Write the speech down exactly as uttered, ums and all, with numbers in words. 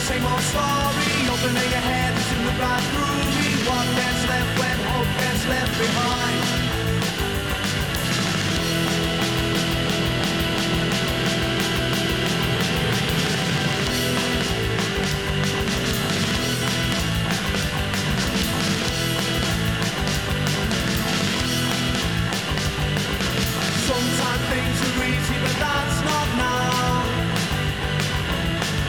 same old story. Opening your head to the right groovy. What that's left when hope gets left behind.